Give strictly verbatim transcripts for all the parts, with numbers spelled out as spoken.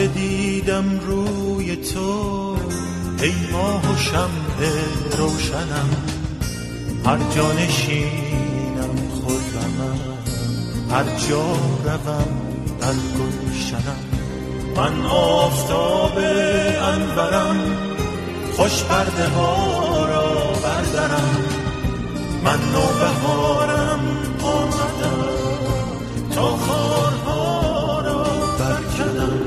مرده دیدم روی تو، ای ماه و شمع روشنم، هر جا نشینم خرمم، هر جا روم در گلشنم. من آفتاب انورم، خوش پرده ها را بردارم، من نوبهارم آمدم تا خارها را برکنم.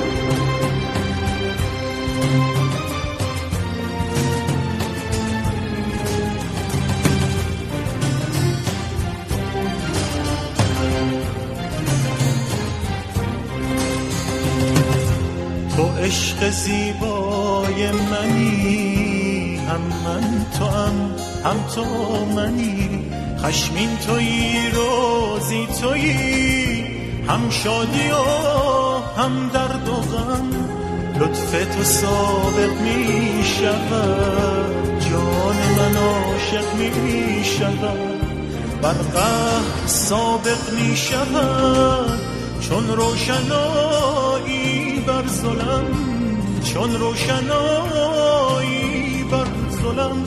تو عشق زیبای منی، هم من تو هم هم تو منی، خشمین تویی روزی تویی، هم شادی و هم درد و غم، لطف تو سابق می شود، جان من عاشق می شود، بر قهر سابق می شود، چون روشنایی بر ظلم، چون روشنایی بر ظلم.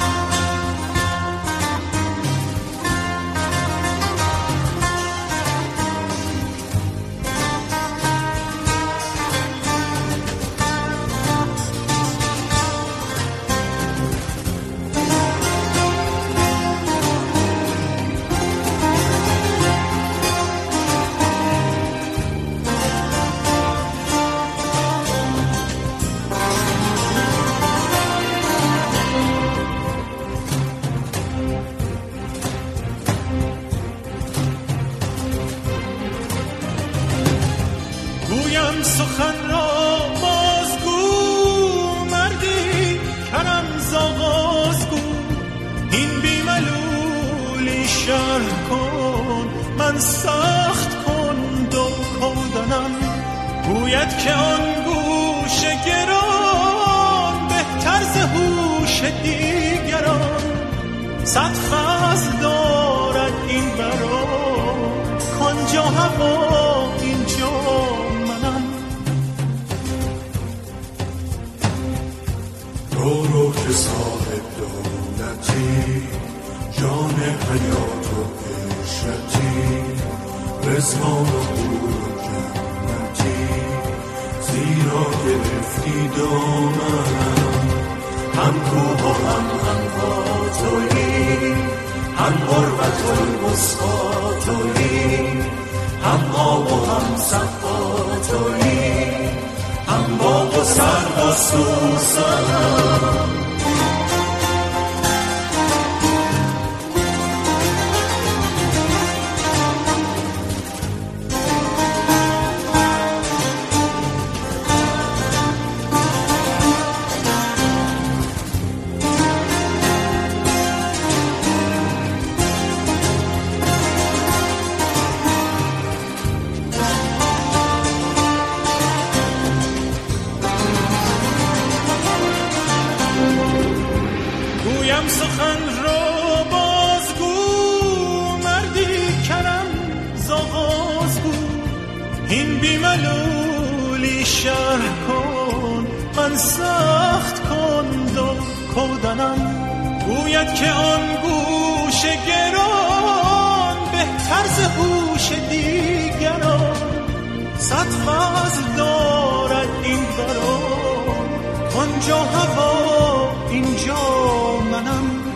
گویم سخن را بازگو، مردی کرم زاغازگو، این بیملولی شرح کن، من سخت کن دو کودنم. گوید که آن گوش گران، بهتر ز هوش دیگران، صد فضل دارد این برا، کانجا هوا اینجا منم. رو رو که صاحب دولتی، جان حیات و عشرتی، رزوان و حور جنتی، زیرا گرفتی دامنم، هم کوه و هم هموا تویی، هم غربت المسقا تویی، هم آب و هم صفا تویی، هم باغ و سرو و سوسنم. گویم سخن رو بازگو، مردی کرم زاغازگو، این بیملولی شرح کن، من سخت کن دو کودنم. گوید که آن گوش گران، بهتر ز هوش دیگران، صد فضل دارد این بران، آنجا هوا اینجا منم.